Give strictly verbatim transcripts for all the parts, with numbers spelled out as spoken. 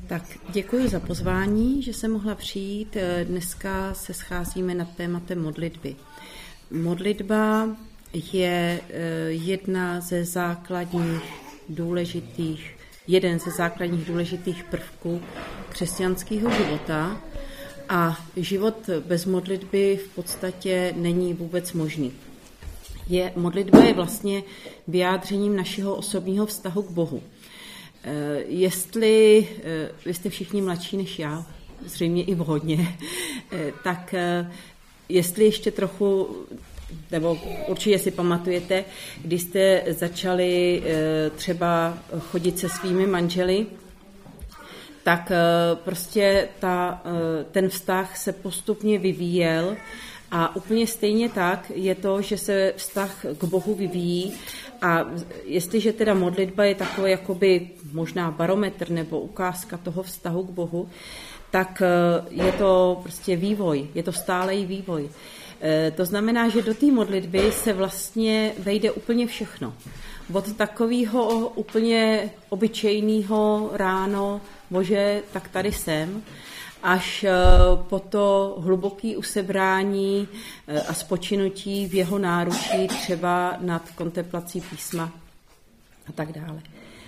Tak děkuji za pozvání, že jsem mohla přijít. Dneska se scházíme nad tématem modlitby. Modlitba je jedna ze základních důležitých, jeden ze základních důležitých prvků křesťanského života a život bez modlitby v podstatě není vůbec možný. Je, modlitba je vlastně vyjádřením našeho osobního vztahu k Bohu. Jestli, vy jste všichni mladší než já, zřejmě i vhodně, tak jestli ještě trochu, nebo určitě si pamatujete, když jste začali třeba chodit se svými manželi, tak prostě ta, ten vztah se postupně vyvíjel a úplně stejně tak je to, že se vztah k Bohu vyvíjí. A jestliže teda modlitba je takový jakoby možná barometr nebo ukázka toho vztahu k Bohu, tak je to prostě vývoj, je to stálej vývoj. To znamená, že do té modlitby se vlastně vejde úplně všechno. Od takového úplně obyčejného ráno, Bože, tak tady jsem, až po to hluboké usebrání a spočinutí v jeho náručí, třeba nad kontemplací písma a tak dále.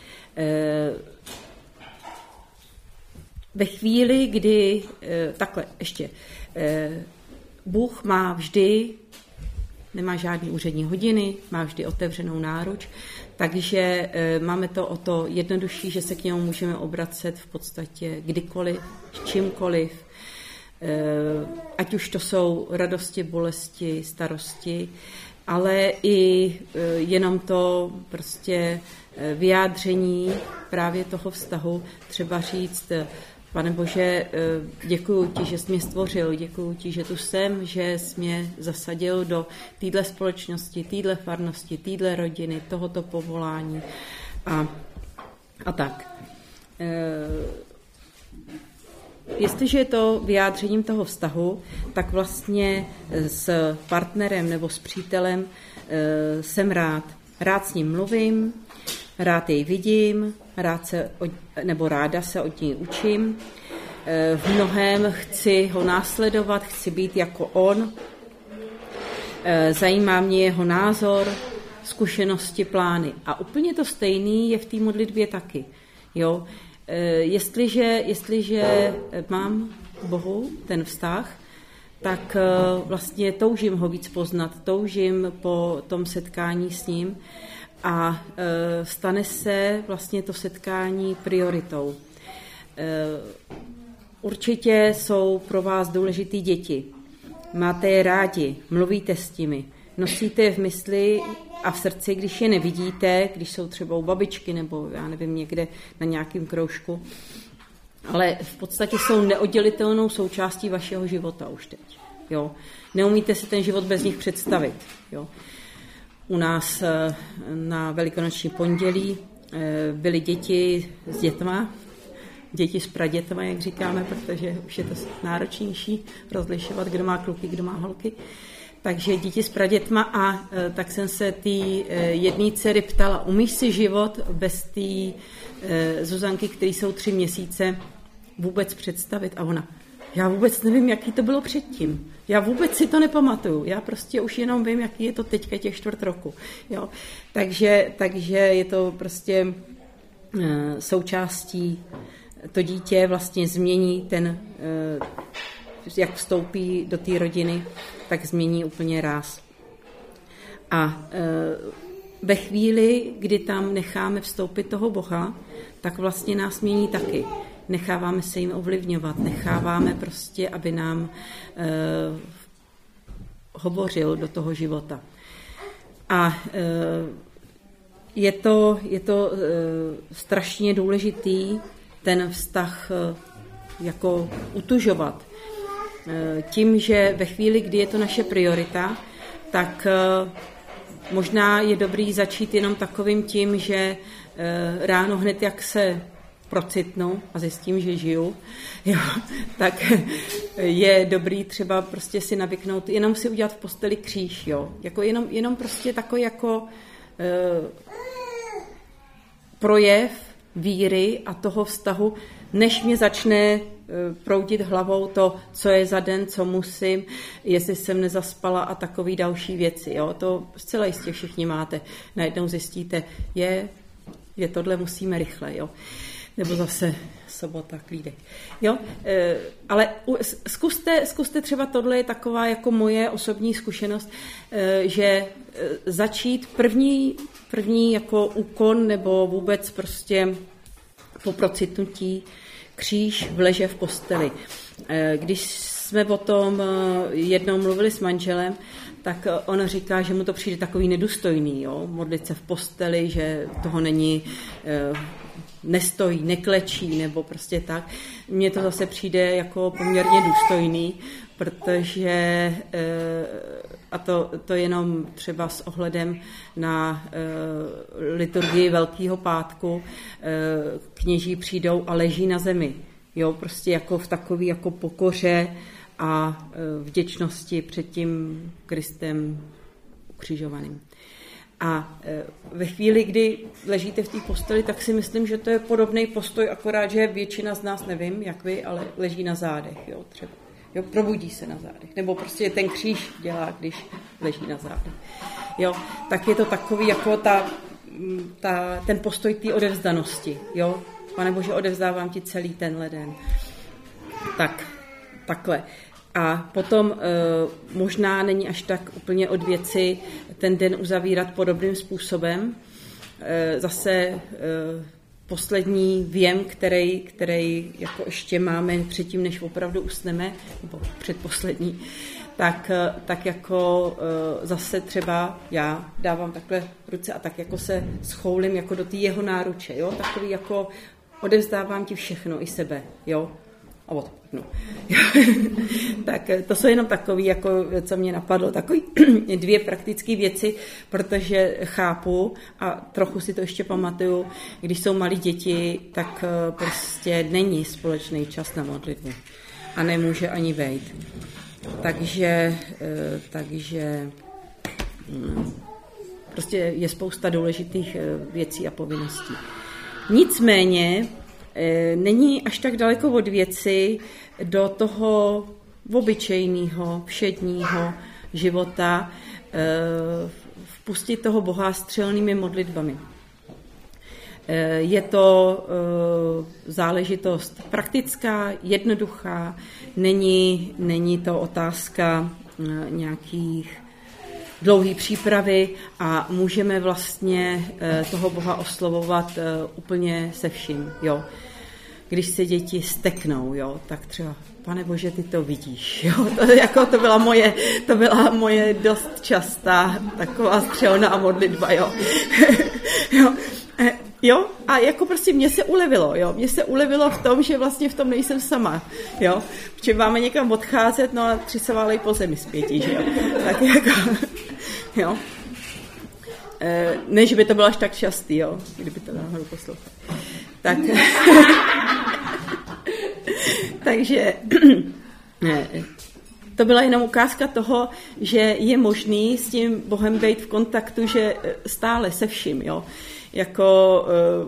Ve chvíli, kdy, takhle ještě, Bůh má vždy, nemá žádný úřední hodiny, má vždy otevřenou náruč, takže máme to o to jednodušší, že se k němu můžeme obracet v podstatě kdykoliv, čímkoliv, ať už to jsou radosti, bolesti, starosti, ale i jenom to prostě vyjádření právě toho vztahu, třeba říct, Pane Bože, děkuju ti, že jsi mě stvořil, děkuju ti, že tu jsem, že jsi mě zasadil do téhle společnosti, téhle farnosti, téhle rodiny, tohoto povolání a, a tak. Jestliže je to vyjádřením toho vztahu, tak vlastně s partnerem nebo s přítelem jsem rád. Rád s ním mluvím, rád jej vidím, rád se od, nebo ráda se od něj učím. V mnohém chci ho následovat, chci být jako on. Zajímá mě jeho názor, zkušenosti, plány. A úplně to stejný je v té modlitbě taky. Jo? Jestliže, jestliže mám k Bohu ten vztah, tak vlastně toužím ho víc poznat, toužím po tom setkání s ním a stane se vlastně to setkání prioritou. Určitě jsou pro vás důležitý děti. Máte je rádi, mluvíte s nimi, nosíte je v mysli a v srdci, když je nevidíte, když jsou třeba u babičky nebo já nevím někde na nějakém kroužku, ale v podstatě jsou neoddělitelnou součástí vašeho života už teď. Jo. Neumíte si ten život bez nich představit. Jo. U nás na velikonoční pondělí byly děti s dětma, děti s pradětma, jak říkáme, protože už je to náročnější rozlišovat, kdo má kluky, kdo má holky. Takže děti s pradětma a tak jsem se té jedné dcery ptala, umíš si život bez té Zuzanky, které jsou tři měsíce, vůbec představit? A ona, já vůbec nevím, jaký to bylo předtím. Já vůbec si to nepamatuju. Já prostě už jenom vím, jaký je to teďka těch čtvrt roku. Jo? Takže, takže je to prostě součástí, to dítě vlastně změní ten, jak vstoupí do té rodiny, tak změní úplně ráz. A ve chvíli, kdy tam necháme vstoupit toho Boha, tak vlastně nás mění taky. Necháváme se jim ovlivňovat, necháváme prostě, aby nám eh, hovořil do toho života. A eh, je to, je to eh, strašně důležitý ten vztah eh, jako utužovat. Eh, tím, že ve chvíli, kdy je to naše priorita, tak eh, možná je dobrý začít jenom takovým tím, že eh, ráno hned, jak se procitnu a zjistím, že žiju, jo, tak je dobrý třeba prostě si navyknout, jenom si udělat v posteli kříž, jo, jako jenom, jenom prostě takový jako e, projev víry a toho vztahu, než mě začne proudit hlavou to, co je za den, co musím, jestli jsem nezaspala a takový další věci. Jo? To zcela jistě všichni máte. Najednou zjistíte, je, je tohle musíme rychle. Jo? Nebo zase sobota, klídek. Jo? E, ale zkuste, zkuste třeba, tohle je taková jako moje osobní zkušenost, e, že začít první, první jako úkon nebo vůbec prostě po procitnutí kříž v leže v posteli. Když jsme o tom jednou mluvili s manželem, tak on říká, že mu to přijde takový nedůstojný, jo? Modlit se v posteli, že toho není, nestojí, neklečí nebo prostě tak. Mně to zase přijde jako poměrně důstojný, protože a to, to jenom třeba s ohledem na liturgii Velkého pátku, kněží přijdou a leží na zemi. Jo, prostě jako v takové jako pokoře a vděčnosti před tím Kristem ukřižovaným. A ve chvíli, kdy ležíte v té posteli, tak si myslím, že to je podobný postoj, akorát, že většina z nás, nevím, jak vy, ale leží na zádech, jo, třeba. Jo, probudí se na zádech. Nebo prostě ten kříž dělá, když leží na zádech. Jo, tak je to takový jako ta, ta, ten postoj té odevzdanosti. Jo, Pane Bože, odevzdávám ti celý tenhle den. Tak, takhle. A potom e, možná není až tak úplně od věci ten den uzavírat podobným způsobem. E, zase e, poslední věm, který, který jako ještě máme předtím, než opravdu usneme, nebo předposlední, tak, tak jako zase třeba já dávám takhle ruce a tak jako se schoulím jako do té jeho náruče, jo, takový jako odevzdávám ti všechno, i sebe, jo, a odpadnu. Tak to jsou jenom takový, jako, co mě napadlo, takový dvě praktické věci, protože chápu a trochu si to ještě pamatuju, když jsou malí děti, tak prostě není společný čas na modlitbu a nemůže ani vejít. Takže, takže prostě je spousta důležitých věcí a povinností. Nicméně není až tak daleko od věci do toho obyčejného, všedního života vpustit toho Boha střelnými modlitbami. Je to záležitost praktická, jednoduchá, není, není to otázka nějakých dlouhé přípravy a můžeme vlastně toho Boha oslovovat úplně se vším. Jo. Když se děti steknou, jo, tak třeba, Pane Bože, ty to vidíš. Jo. To, jako to, byla moje, to byla moje dost častá taková střelná modlitba. Jo. Jo. Jo, a jako prostě mně se ulevilo, jo, mně se ulevilo v tom, že vlastně v tom nejsem sama, jo, protože máme někam odcházet, no a tři se válej po zemi zpětí, že jo, tak jako, jo, e, než by to bylo až tak častý, jo, kdyby to náhodou poslouchal, tak, takže, to byla jenom ukázka toho, že je možný s tím Bohem být v kontaktu, že stále se vším, jo, jako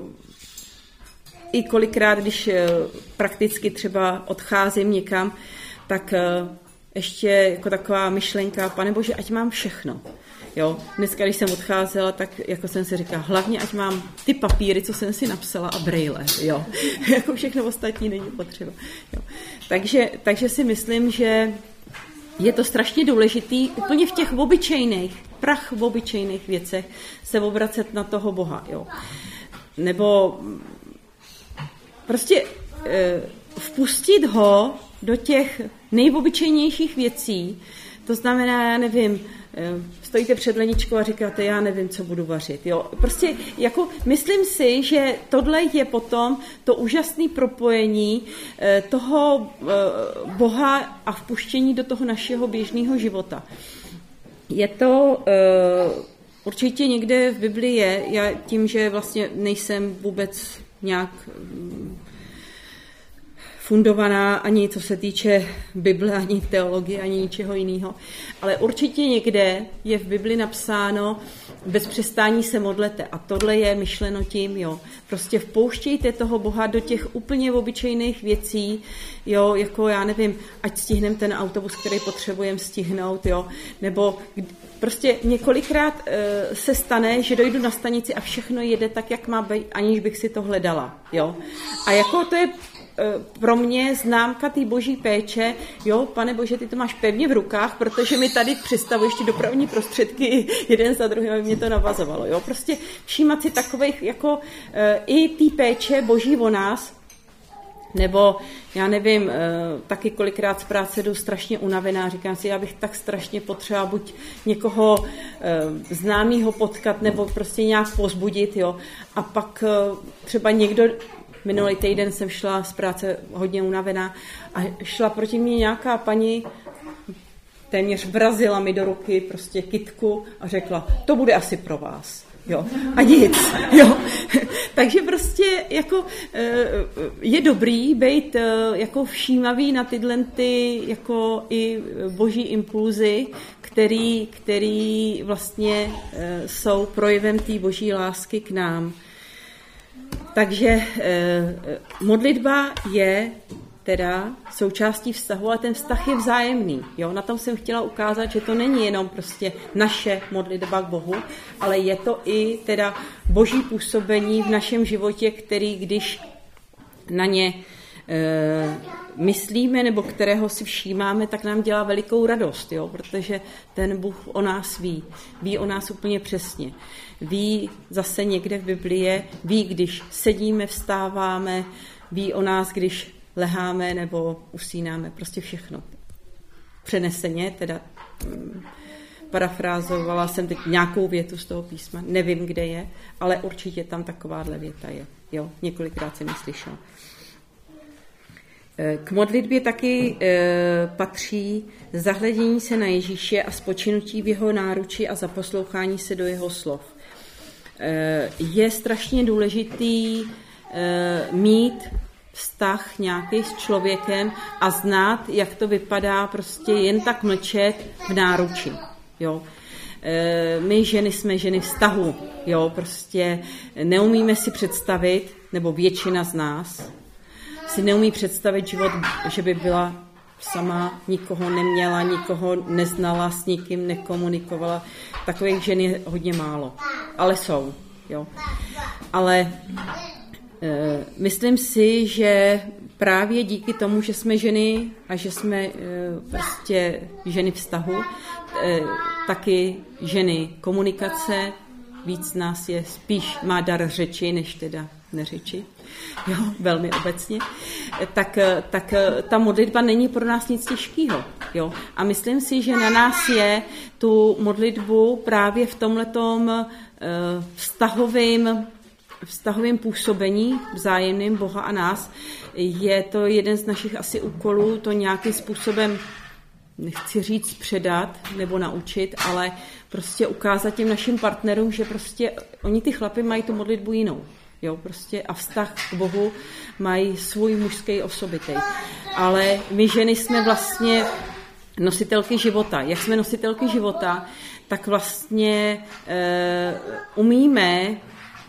i kolikrát, když prakticky třeba odcházím někam, tak ještě jako taková myšlenka, Pane Bože, ať mám všechno. Jo, dneska, když jsem odcházela, tak jako jsem si říkala, hlavně ať mám ty papíry, co jsem si napsala a brejle, jo. Jako všechno ostatní není potřeba. Jo. Takže, takže si myslím, že je to strašně důležitý úplně v těch obyčejných, prach v obyčejných věcech se obracet na toho Boha, jo. Nebo prostě e, vpustit ho do těch nejobyčejnějších věcí, to znamená, já nevím, stojíte před ledničkou a říkáte, já nevím, co budu vařit. Jo? Prostě jako myslím si, že tohle je potom to úžasné propojení toho Boha a vpuštění do toho našeho běžného života. Je to určitě někde v Biblii je, já tím, že vlastně nejsem vůbec nějak fundovaná ani co se týče Bible, ani teologie, ani ničeho jiného. Ale určitě někde je v Bibli napsáno, bez přestání se modlete. A tohle je myšleno tím, jo. Prostě vpouštějte toho Boha do těch úplně obyčejných věcí, jo, jako já nevím, ať stihneme ten autobus, který potřebujeme stihnout, jo, nebo prostě několikrát e, se stane, že dojdu na stanici a všechno jede tak, jak má být, aniž bych si to hledala, jo. A jako to je pro mě známka té boží péče, jo, Pane Bože, ty to máš pevně v rukách, protože mi tady představuješ ty dopravní prostředky jeden za druhým, aby mě to navazovalo, jo, prostě všímat si takových, jako e, i té péče boží o nás, nebo, já nevím, e, taky kolikrát z práce jdu strašně unavená, říkám si, já bych tak strašně potřeba buď někoho e, známýho potkat, nebo prostě nějak pozbudit, jo, a pak e, třeba někdo. Minulý týden jsem šla z práce hodně unavená a šla proti mě nějaká paní, téměř vrazila mi do ruky prostě kytku a řekla, to bude asi pro vás. Jo, a nic. Jo. Takže prostě jako je dobrý být jako všímavý na tyhle ty jako i boží impulzy, který, který vlastně jsou projevem té boží lásky k nám. Takže eh, modlitba je teda součástí vztahu, ale ten vztah je vzájemný. Jo? Na tom jsem chtěla ukázat, že to není jenom prostě naše modlitba k Bohu, ale je to i teda boží působení v našem životě, který když na ně eh, myslíme nebo kterého si všímáme, tak nám dělá velikou radost, jo? Protože ten Bůh o nás ví. Ví o nás úplně přesně. Ví zase někde v Biblii, ví, když sedíme, vstáváme, ví o nás, když leháme nebo usínáme, prostě všechno. Přeneseně, teda hm, parafrázovala jsem teď nějakou větu z toho písma, nevím, kde je, ale určitě tam takováhle věta je. Jo, několikrát jsem ji slyšela. K modlitbě taky e, patří zahledění se na Ježíše a spočinutí v jeho náruči a zaposlouchání se do jeho slov. E, je strašně důležitý e, mít vztah nějaký s člověkem a znát, jak to vypadá, prostě jen tak mlčet v náruči. Jo. E, my ženy jsme ženy vztahu, jo, prostě neumíme si představit, nebo většina z nás, si neumí představit život, že by byla sama, nikoho neměla, nikoho neznala, s nikým nekomunikovala. Takových žen je hodně málo, ale jsou. Jo. Ale e, myslím si, že právě díky tomu, že jsme ženy a že jsme e, prostě ženy vztahu, e, taky ženy komunikace, víc nás je spíš má dar řeči, než teda neřeči, jo, velmi obecně, tak, tak ta modlitba není pro nás nic těžkého. Jo. A myslím si, že na nás je tu modlitbu právě v tomhletom vztahovým, vztahovým působení vzájemným Boha a nás. Je to jeden z našich asi úkolů, to nějakým způsobem, nechci říct předat nebo naučit, ale prostě ukázat těm našim partnerům, že prostě oni ty chlapi mají tu modlitbu jinou. Jo, prostě a vztah k Bohu mají svůj mužský osobitej. Ale my ženy jsme vlastně nositelky života. Jak jsme nositelky života, tak vlastně e, umíme e,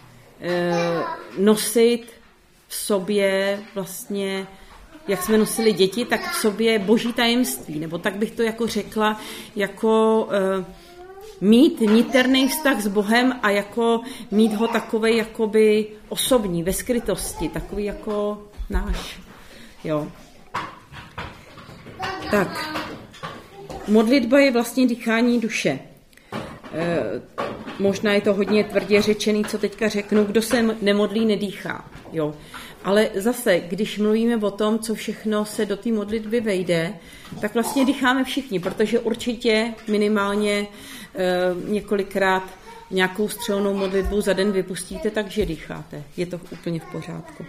nosit v sobě vlastně, jak jsme nosili děti, tak v sobě boží tajemství. Nebo tak bych to jako řekla, jako e, mít niterný vztah s Bohem a jako mít ho takovej jakoby osobní, ve skrytosti, takový jako náš. Jo. Tak, modlitba je vlastně dýchání duše. E, možná je to hodně tvrdě řečený, co teďka řeknu, kdo se nemodlí, nedýchá. Jo. Ale zase, když mluvíme o tom, co všechno se do té modlitby vejde, tak vlastně dýcháme všichni, protože určitě minimálně e, několikrát nějakou střelnou modlitbu za den vypustíte, takže dýcháte. Je to úplně v pořádku.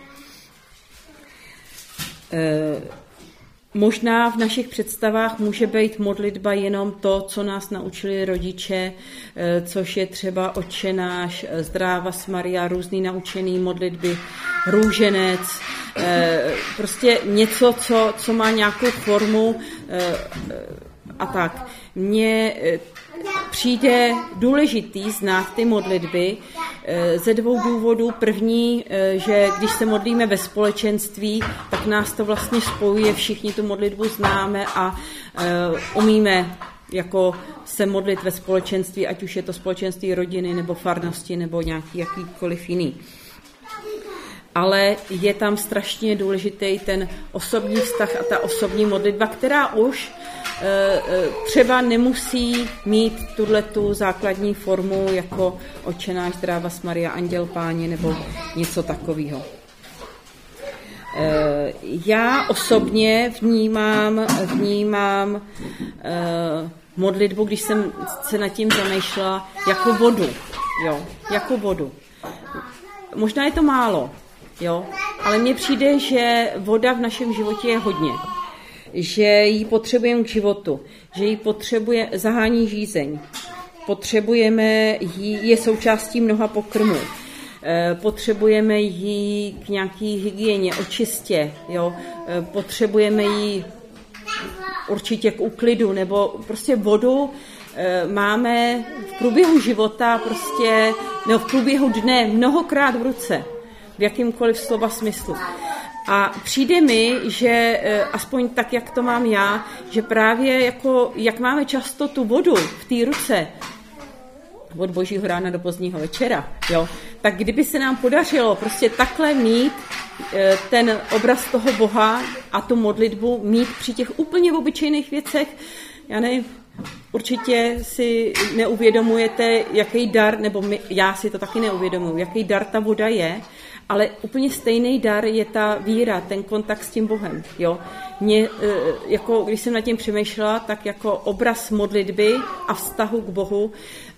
E, možná v našich představách může být modlitba jenom to, co nás naučili rodiče, e, což je třeba Otče náš, Zdráva s Maria, různý naučený modlitby, Růženec, prostě něco, co, co má nějakou formu a tak. Mně přijde důležitý znát ty modlitby ze dvou důvodů. První, že když se modlíme ve společenství, tak nás to vlastně spojuje, všichni tu modlitbu známe a umíme jako se modlit ve společenství, ať už je to společenství rodiny nebo farnosti nebo nějaký jakýkoliv jiný. Ale je tam strašně důležitý ten osobní vztah a ta osobní modlitba, která už e, třeba nemusí mít tuhletu základní formu jako Otče náš, Zdráva Maria, Anděl Páně nebo něco takového. E, já osobně vnímám, vnímám e, modlitbu, když jsem se nad tím zamýšlela, jako vodu. Jo, jako vodu. Možná je to málo, jo, ale mně přijde, že voda v našem životě je hodně. Že ji potřebujeme k životu, že ji potřebuje, zahání žízeň. Potřebujeme ji, je součástí mnoha pokrmů. Potřebujeme ji k nějaký hygieně, očistě, jo. Potřebujeme ji určitě k úklidu, nebo prostě vodu máme v průběhu života, prostě, nebo v průběhu dne mnohokrát v ruce, v jakýmkoliv slova smyslu. A přijde mi, že aspoň tak, jak to mám já, že právě jako, jak máme často tu vodu v té ruce, od božího rána do pozdního večera, jo, tak kdyby se nám podařilo prostě takhle mít ten obraz toho Boha a tu modlitbu mít při těch úplně obyčejných věcech, já nevím, určitě si neuvědomujete, jaký dar, nebo my, já si to taky neuvědomuji, jaký dar ta voda je, ale úplně stejný dar je ta víra, ten kontakt s tím Bohem. Jo? Mě, jako, když jsem nad tím přemýšlela, tak jako obraz modlitby a vztahu k Bohu,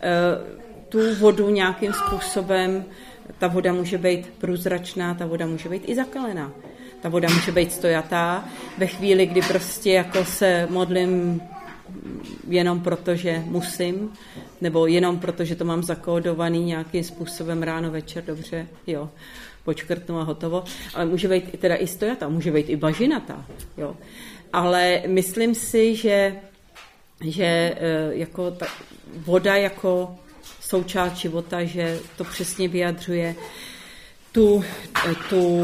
tu vodu nějakým způsobem, ta voda může být průzračná, ta voda může být i zakalená. Ta voda může být stojatá. Ve chvíli, kdy prostě jako se modlím jenom proto, že musím, nebo jenom proto, že to mám zakódovaný nějakým způsobem ráno, večer, dobře, jo, počkrtnu a hotovo. Ale může být teda i stojatá, může být i bažinatá, jo. Ale myslím si, že, že jako ta voda jako součást života, že to přesně vyjadřuje tu, tu,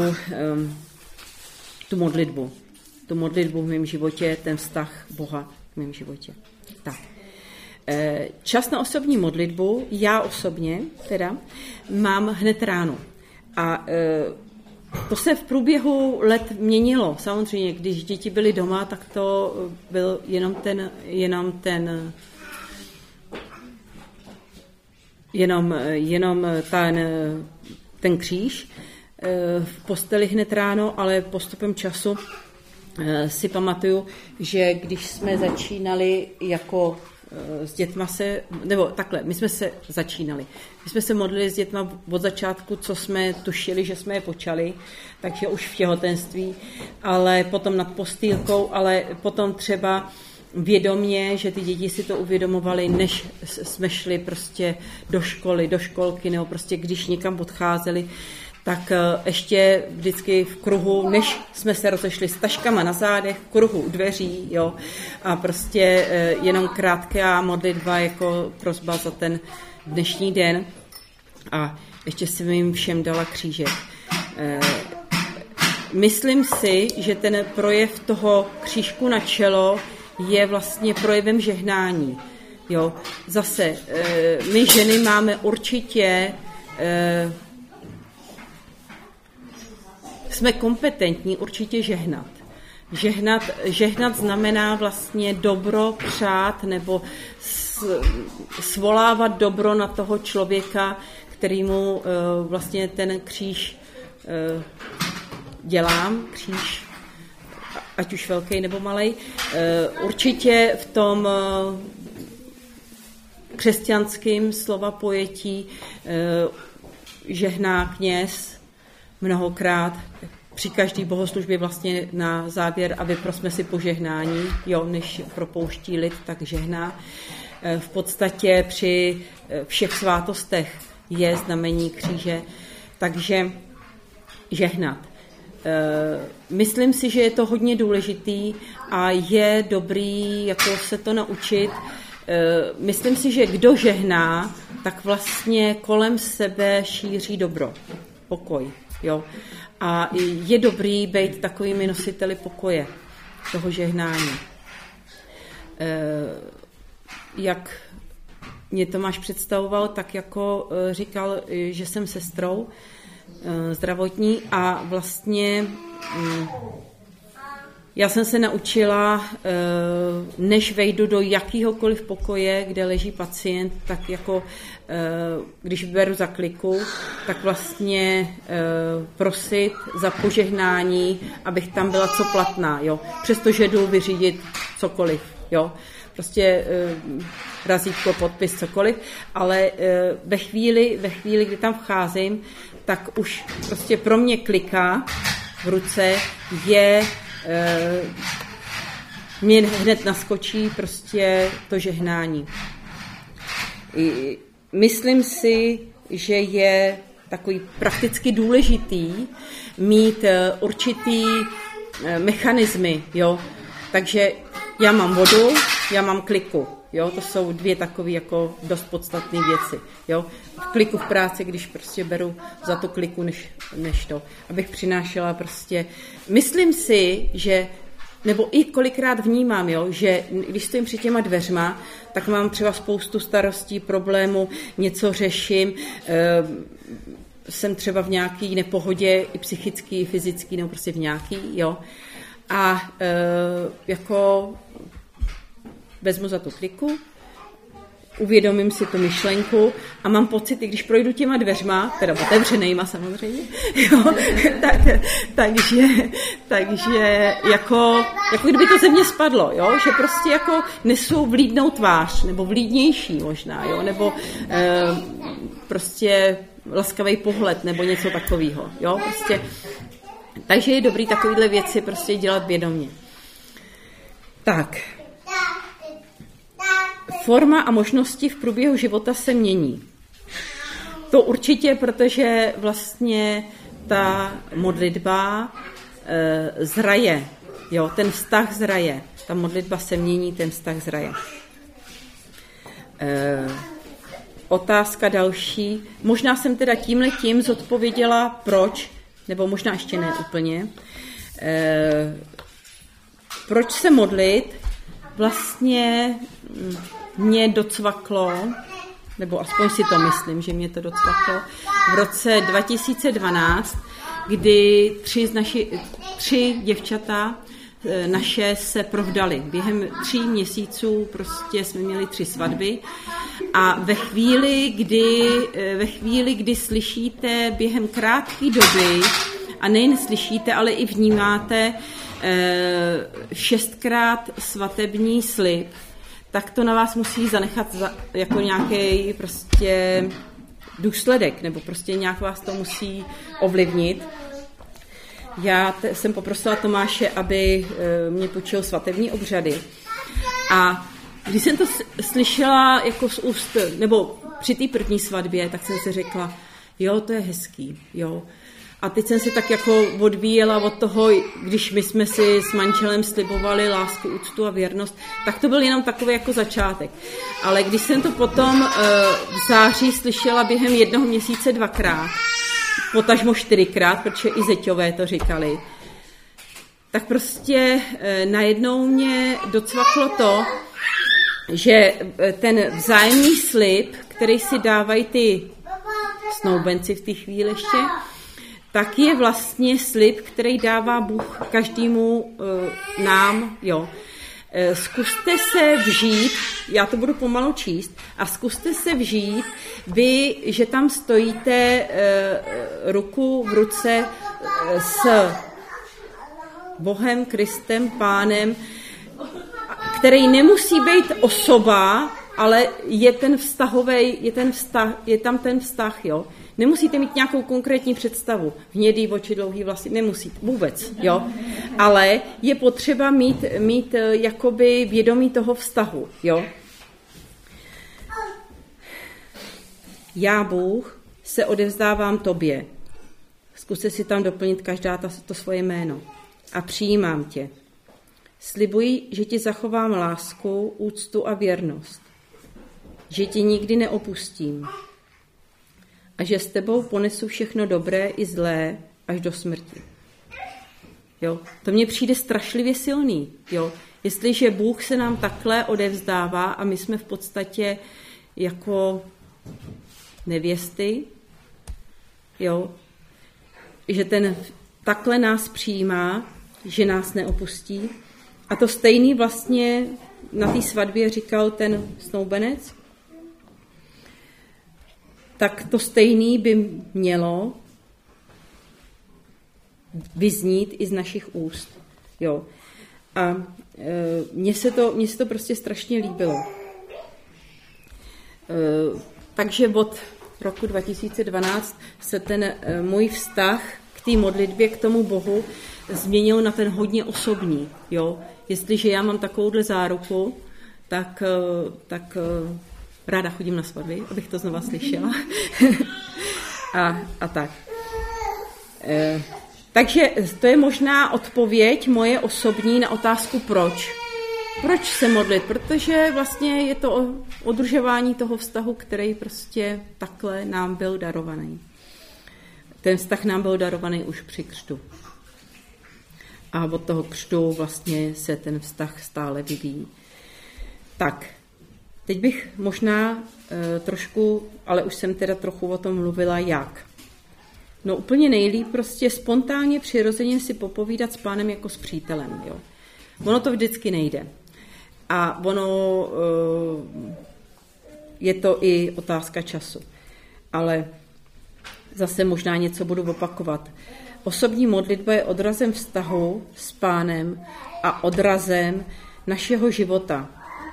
tu modlitbu. Tu modlitbu v mém životě, ten vztah Boha v mém životě. Tak. Čas na osobní modlitbu, já osobně teda, mám hned ráno. A to se v průběhu let měnilo. Samozřejmě, když děti byly doma, tak to byl jenom ten, jenom ten jenom, jenom ten, ten kříž v posteli hned ráno, ale postupem času si pamatuju, že když jsme začínali jako s dětma se, nebo takhle, my jsme se začínali. My jsme se modlili s dětma od začátku, co jsme tušili, že jsme je počali, takže už v těhotenství, ale potom nad postýlkou, ale potom třeba vědomě, že ty děti si to uvědomovali, než jsme šli prostě do školy, do školky, nebo prostě když někam odcházeli, tak ještě vždycky v kruhu, než jsme se rozešli s taškama na zádech, v kruhu u dveří, jo, a prostě jenom krátká modlitba jako prosba za ten dnešní den a ještě jsem jim všem dala křížek. Myslím si, že ten projev toho křížku na čelo je vlastně projevem žehnání. Jo. Zase, my ženy máme určitě, jsme kompetentní určitě žehnat. Žehnat, žehnat znamená vlastně dobro přát nebo svolávat dobro na toho člověka, kterýmu vlastně ten kříž dělám, kříž, ať už velký nebo malej. Určitě v tom křesťanském slova pojetí žehná kněz mnohokrát při každé bohoslužbě vlastně na závěr a vyprosme si požehnání, jo, než propouští lid, tak žehná. V podstatě při všech svátostech je znamení kříže, takže žehnat. Myslím si, že je to hodně důležitý a je dobrý jako se to naučit. Myslím si, že kdo žehná, tak vlastně kolem sebe šíří dobro, pokoj. Jo? A je dobrý být takovými nositeli pokoje, toho žehnání. Jak mě Tomáš představoval, tak jako říkal, že jsem sestrou zdravotní a vlastně já jsem se naučila, než vejdu do jakýhokoliv pokoje, kde leží pacient, tak jako když beru za kliku, tak vlastně prosit za požehnání, abych tam byla co platná, jo. Přestože jdu vyřídit cokoliv, jo. Prostě razítko, podpis, cokoliv, ale ve chvíli, ve chvíli, kdy tam vcházím, tak už prostě pro mě kliká v ruce je, e, mě hned naskočí prostě to žehnání. I myslím si, že je takový prakticky důležitý mít určitý mechanismy, jo. Takže já mám vodu, já mám kliku. Jo, to jsou dvě takové jako dost podstatné věci. Jo. V kliku v práci, když prostě beru za to kliku, než, než to, abych přinášela prostě. Myslím si, že, nebo i kolikrát vnímám, jo, že když stojím před těma dveřma, tak mám třeba spoustu starostí, problémů, něco řeším, e, jsem třeba v nějaký nepohodě, i psychický, i fyzický, nebo prostě v nějaký, jo. A e, jako vezmu za tu kliku, uvědomím si tu myšlenku a mám pocit, i když projdu těma dveřma, teda otevřenejma samozřejmě, jo, tak, takže, takže jako, jako kdyby to ze mě spadlo, jo, že prostě jako nesu vlídnou tvář, nebo vlídnější možná, jo, nebo e, prostě laskavý pohled, nebo něco takového, jo, prostě. Takže je dobrý takovéhle věci prostě dělat vědomě. Tak. Forma a možnosti v průběhu života se mění. To určitě, protože vlastně ta modlitba e, zraje. Jo, ten vztah zraje. Ta modlitba se mění, ten vztah zraje. E, otázka další. Možná jsem teda tímhletím zodpověděla proč, nebo možná ještě ne úplně. E, proč se modlit? Vlastně mě docvaklo, nebo aspoň si to myslím, že mě to docvaklo, v roce dva tisíce dvanáct, kdy tři, z naši, tři děvčata naše se provdali. Během tří měsíců prostě jsme měli tři svatby a ve chvíli, kdy, ve chvíli, kdy slyšíte během krátké doby, a nejen slyšíte, ale i vnímáte šestkrát svatební slib, tak to na vás musí zanechat za, jako nějaký prostě důsledek, nebo prostě nějak vás to musí ovlivnit. Já te, jsem poprosila Tomáše, aby e, mě počil svatební obřady. A když jsem to slyšela jako z úst, nebo při té první svatbě, tak jsem si řekla, jo, to je hezký, jo. A teď jsem se tak jako odvíjela od toho, když my jsme si s manželem slibovali lásku, úctu a věrnost, tak to byl jenom takový jako začátek. Ale když jsem to potom v září slyšela během jednoho měsíce dvakrát, potažmo čtyřikrát, protože i zeťové to říkali, tak prostě najednou mě docvaklo to, že ten vzájemný slib, který si dávají ty snoubenci v té chvíli ještě, tak je vlastně slib, který dává Bůh každému e, nám, jo. E, zkuste se vžít, já to budu pomalu číst, a zkuste se vžít, vy, že tam stojíte e, ruku v ruce e, s Bohem, Kristem, Pánem, který nemusí být osoba, ale je ten vztahový, je ten vztah, je tam ten vztah, jo. Nemusíte mít nějakou konkrétní představu. Hnědý oči, dlouhý vlasy, nemusíte vůbec, jo. Ale je potřeba mít, mít jakoby vědomí toho vztahu, jo. Já, Bůh, se odevzdávám tobě. Zkuste si tam doplnit každá ta, to svoje jméno. A přijímám tě. Slibuji, že ti zachovám lásku, úctu a věrnost. Že tě nikdy neopustím. A že s tebou ponesu všechno dobré i zlé až do smrti. Jo? To mně přijde strašlivě silný. Jo? Jestliže Bůh se nám takhle odevzdává a my jsme v podstatě jako nevěsty, jo? Že ten takhle nás přijímá, že nás neopustí. A to stejný vlastně na té svatbě říkal ten snoubenec. Tak to stejný by mělo vyznít i z našich úst. Jo. A e, mně se to, mně se to prostě strašně líbilo. E, takže od roku dva tisíce dvanáct se ten e, můj vztah k té modlitbě, k tomu Bohu změnil na ten hodně osobní. Jo. Jestliže já mám takovouhle záruku, tak, e, tak e, ráda chodím na svatby, abych to znova slyšela. a, a tak. E, takže to je možná odpověď moje osobní na otázku proč. Proč se modlit? Protože vlastně je to udržování toho vztahu, který prostě takhle nám byl darovaný. Ten vztah nám byl darovaný už při křtu. A od toho křtu vlastně se ten vztah stále vyvíjí. Tak, teď bych možná e, trošku, ale už jsem teda trochu o tom mluvila, jak. No úplně nejlíp prostě spontánně, přirozeně si popovídat s Pánem jako s přítelem. Jo. Ono to vždycky nejde. A ono e, je to i otázka času. Ale zase možná něco budu opakovat. Osobní modlitba je odrazem vztahu s Pánem a odrazem našeho života.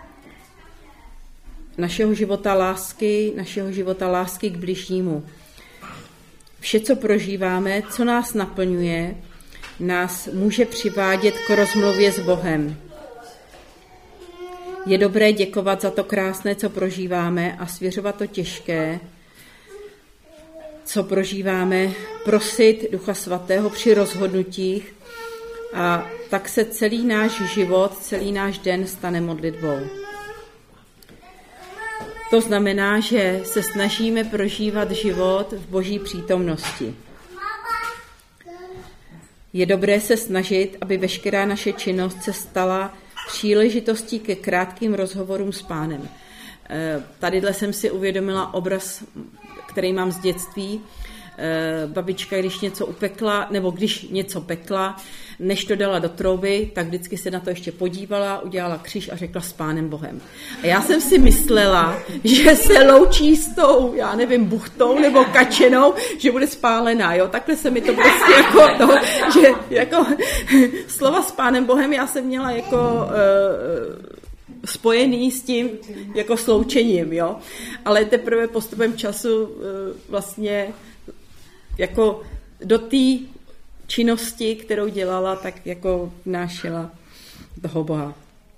Našeho života lásky, našeho života lásky k bližnímu. Vše, co prožíváme, co nás naplňuje, nás může přivádět k rozmluvě s Bohem. Je dobré děkovat za to krásné, co prožíváme a svěřovat to těžké, co prožíváme, prosit Ducha Svatého při rozhodnutích a tak se celý náš život, celý náš den stane modlitbou. To znamená, že se snažíme prožívat život v Boží přítomnosti. Je dobré se snažit, aby veškerá naše činnost se stala příležitostí ke krátkým rozhovorům s Pánem. Tadyhle jsem si uvědomila obraz, který mám z dětství. Babička, když něco upekla, nebo když něco pekla, než to dala do trouby, tak vždycky se na to ještě podívala, udělala kříž a řekla s Pánem Bohem. A já jsem si myslela, že se loučí s tou, já nevím, buchtou nebo kačenou, že bude spálená, jo. Takhle se mi to prostě jako to, že jako slova s Pánem Bohem já jsem měla jako uh, spojený s tím jako sloučením, jo. Ale teprve postupem času uh, vlastně jako do té činnosti, kterou dělala, tak jako vnášela toho Boha.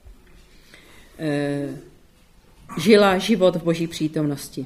E, žila život v Boží přítomnosti.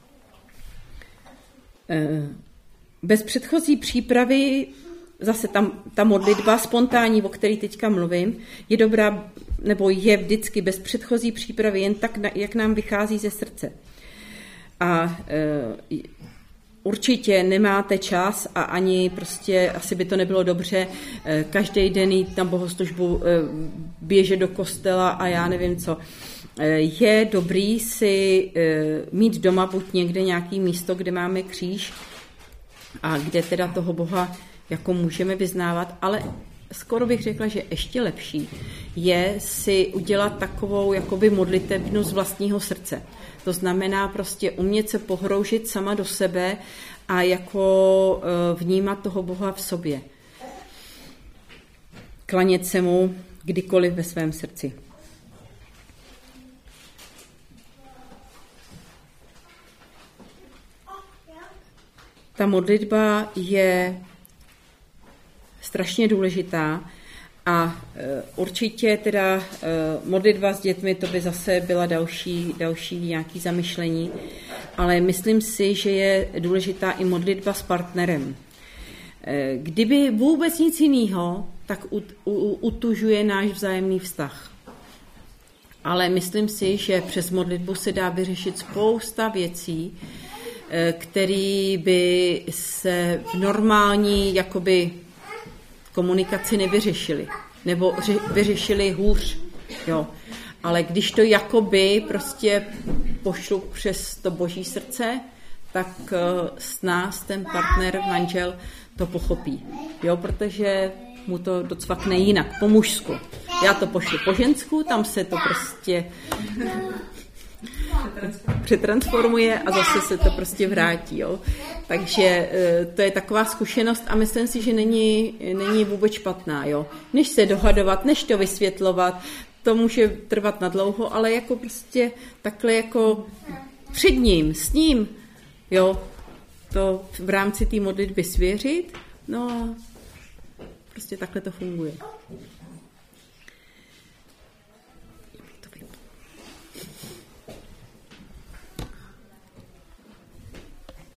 E, bez předchozí přípravy, zase tam, ta modlitba spontánní, o které teďka mluvím, je dobrá, nebo je vždycky bez předchozí přípravy, jen tak, jak nám vychází ze srdce. A e, určitě nemáte čas a ani prostě asi by to nebylo dobře každý den jít na bohoslužbu, běžet do kostela a já nevím co. Je dobrý si mít doma buď někde nějaký místo, kde máme kříž a kde teda toho Boha jako můžeme vyznávat, ale skoro bych řekla, že ještě lepší je si udělat takovou jakoby modlitebnu z vlastního srdce. To znamená prostě umět se pohroužit sama do sebe a jako vnímat toho Boha v sobě. Klanět se mu kdykoliv ve svém srdci. Ta modlitba je strašně důležitá a určitě teda modlitba s dětmi, to by zase byla další, další nějaký zamyšlení, ale myslím si, že je důležitá i modlitba s partnerem. Kdyby vůbec nic jiného, tak utužuje náš vzájemný vztah. Ale myslím si, že přes modlitbu se dá vyřešit spousta věcí, které by se v normální jakoby komunikaci nevyřešily. Nebo vyřešily hůř. Jo. Ale když to jakoby prostě pošlu přes to boží srdce, tak s nás ten partner, manžel to pochopí. Jo, protože mu to docvakne jinak, po mužsku. Já to pošlu po žensku, tam se to prostě přetransformuje a zase se to prostě vrátí. Jo. Takže to je taková zkušenost a myslím si, že není, není vůbec špatná. Jo. Než se dohadovat, než to vysvětlovat, to může trvat na dlouho, ale jako prostě takhle jako před ním, s ním, jo, to v rámci té modlitby svěřit, no a prostě takhle to funguje.